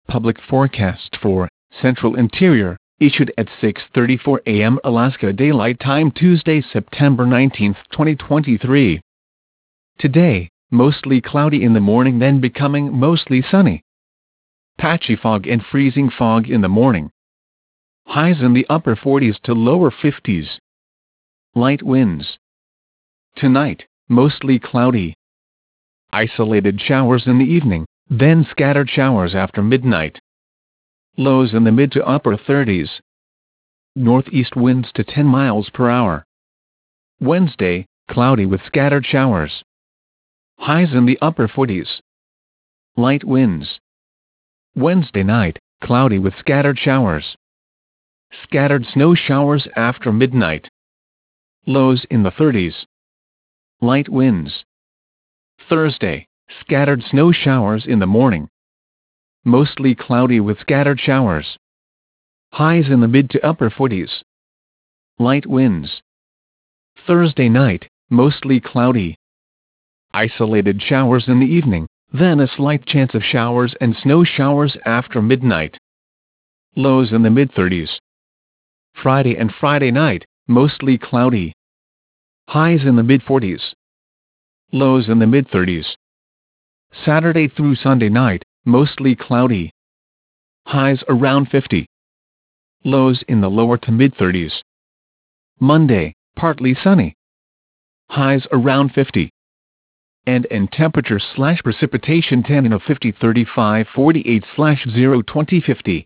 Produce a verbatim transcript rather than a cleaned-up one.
Public forecast for Central Interior, issued at six thirty-four a m Alaska Daylight Time Tuesday, September nineteenth, twenty twenty-three. Today, mostly cloudy in the morning, then becoming mostly sunny. Patchy fog and freezing fog in the morning. Highs in the upper forties to lower fifties. Light winds. Tonight, mostly cloudy. Isolated showers in the evening, then scattered showers after midnight. Lows in the mid to upper thirties. Northeast winds to ten miles per hour. Wednesday, cloudy with scattered showers. Highs in the upper forties. Light winds. Wednesday night, cloudy with scattered showers. Scattered snow showers after midnight. Lows in the thirties. Light winds. Thursday, scattered snow showers in the morning. Mostly cloudy with scattered showers. Highs in the mid to upper forties. Light winds. Thursday night, mostly cloudy. Isolated showers in the evening, then a slight chance of showers and snow showers after midnight. Lows in the mid thirties. Friday and Friday night, mostly cloudy. Highs in the mid forties. Lows in the mid thirties. Saturday through Sunday night, mostly cloudy. Highs around fifty. Lows in the lower to mid thirties. Monday, partly sunny. Highs around fifty. And and temperature slash precipitation ten in a fifty thirty-five forty-eight slash zero twenty fifty.